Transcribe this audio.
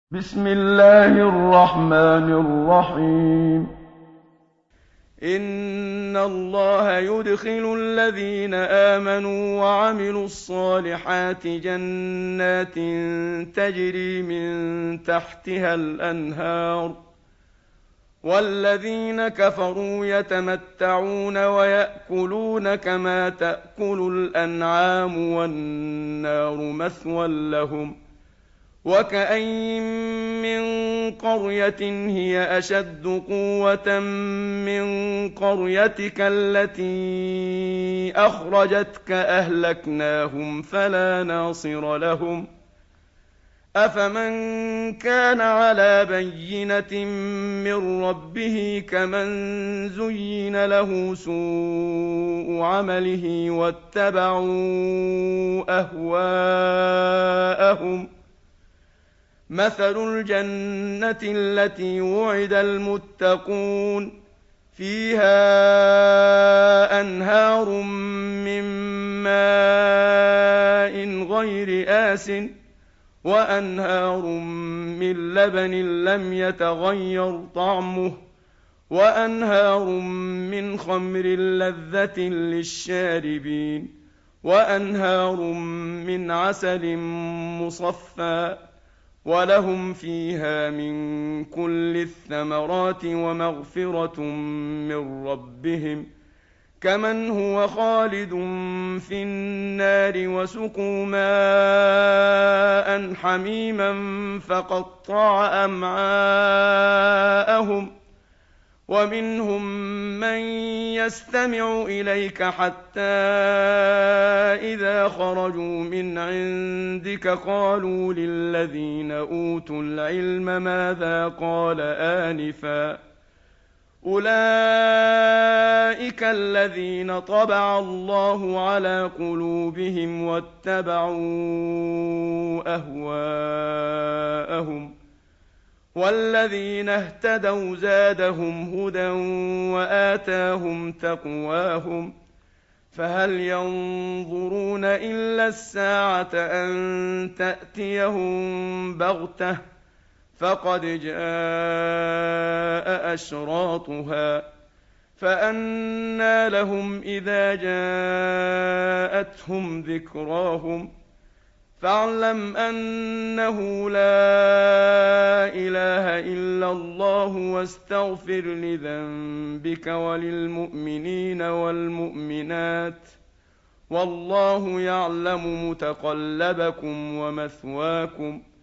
بسم الله الرحمن الرحيم. إِنَّ اللَّهَ يُدْخِلُ الَّذِينَ آمَنُوا وَعَمِلُوا الصَّالِحَاتِ جَنَّاتٍ تَجْرِي مِن تَحْتِهَا الْأَنْهَارُ ۖ وَالَّذِينَ كَفَرُوا يَتَمَتَّعُونَ وَيَأْكُلُونَ كَمَا تَأْكُلُ الْأَنْعَامُ وَالنَّارُ مَثْوًى لَّهُمْ ۖ وَكَأَيِّن مِّن قَرْيَةٍ هِيَ أَشَدُّ قُوَّةً مِّن قَرْيَتِكَ الَّتِي أَخْرَجَتْكَ أَهْلَكْنَاهُمْ فَلَا نَاصِرَ لَهُمْ ۚ أَفَمَن كَانَ عَلَىٰ بَيِّنَةٍ مِّن رَّبِّهِ كَمَن زُيِّنَ لَهُ سُوءُ عَمَلِهِ وَاتَّبَعُوا أَهْوَاءَهُم ۚ مَّثَلُ الْجَنَّةِ الَّتِي وُعِدَ الْمُتَّقُونَ ۖ فِيهَا أَنْهَارٌ مِّن مَّاءٍ غَيْرِ آسِنٍ وَأَنْهَارٌ مِّن لَّبَنٍ لَّمْ يَتَغَيَّرْ طَعْمُهُ وَأَنْهَارٌ مِّنْ خَمْرٍ لَّذَّةٍ لِّلشَّارِبِينَ وَأَنْهَارٌ مِّنْ عَسَلٍ مُّصَفًّى ۖ وَلَهُمْ فِيهَا مِن كُلِّ الثَّمَرَاتِ وَمَغْفِرَةٌ مِّن رَّبِّهِمْ ۖ كَمَنْ هُوَ خَالِدٌ فِي النَّارِ وَسُقُوا مَاءً حَمِيمًا فَقَطَّعَ أَمْعَاءَهُمْ ۚ وَمِنْهُم مَّن يَسْتَمِعُ إِلَيْكَ حَتَّىٰ إِذَا خَرَجُوا مِنْ عِندِكَ قَالُوا لِلَّذِينَ أُوتُوا الْعِلْمَ مَاذَا قَالَ آنِفًا ۚ أُولَٰئِكَ الَّذِينَ طَبَعَ اللَّهُ عَلَىٰ قُلُوبِهِمْ وَاتَّبَعُوا أَهْوَاءَهُمْ ۚ وَالَّذِينَ اهْتَدَوْا زَادَهُمْ هُدًى وَآتَاهُمْ تَقْوَاهُمْ ۗ فَهَلْ يَنظُرُونَ إِلَّا السَّاعَةَ أَن تَأْتِيَهُم بَغْتَةً ۖ فَقَدْ جَاءَ أَشْرَاطُهَا ۚ فَأَنَّىٰ لَهُمْ إِذَا جَاءَتْهُمْ ذِكْرَاهُمْ ۚ فَاعْلَمْ أَنَّهُ لَا إِلَٰهَ إِلَّا اللَّهُ وَاسْتَغْفِرْ لِذَنبِكَ وَلِلْمُؤْمِنِينَ وَالْمُؤْمِنَاتِ ۗ وَاللَّهُ يَعْلَمُ مُتَقَلَّبَكُمْ وَمَثْوَاكُمْ